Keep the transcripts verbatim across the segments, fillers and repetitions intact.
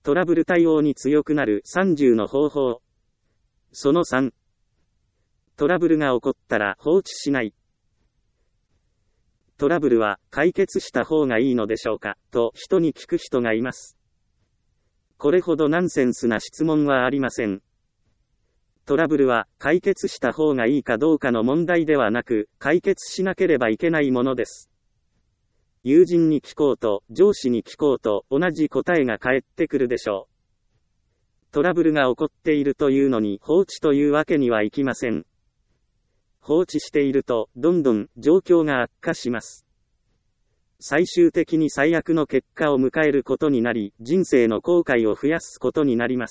トラブル対応に強くなるさんじゅうの方法。そのさん。トラブルが起こったら放置しない。トラブルは解決した方がいいのでしょうかと人に聞く人がいます。これほどナンセンスな質問はありません。トラブルは解決した方がいいかどうかの問題ではなく、解決しなければいけないものです。友人に聞こうと、上司に聞こうと、同じ答えが返ってくるでしょう。トラブルが起こっているというのに放置というわけにはいきません。放置していると、どんどん状況が悪化します。最終的に最悪の結果を迎えることになり、人生の後悔を増やすことになります。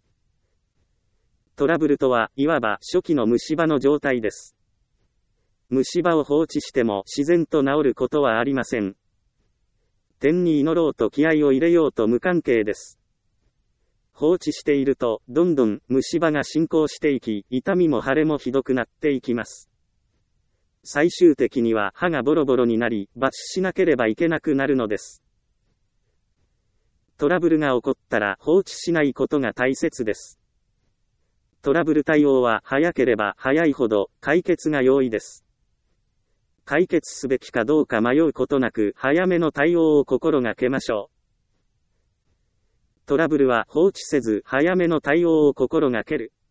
トラブルとは、いわば初期の虫歯の状態です。虫歯を放置しても自然と治ることはありません。天に祈ろうと気合を入れようと無関係です。放置していると、どんどん虫歯が進行していき、痛みも腫れもひどくなっていきます。最終的には歯がボロボロになり、抜歯しなければいけなくなるのです。トラブルが起こったら放置しないことが大切です。トラブル対応は早ければ早いほど解決が容易です。解決すべきかどうか迷うことなく早めの対応を心がけましょう。トラブルは放置せず早めの対応を心がける。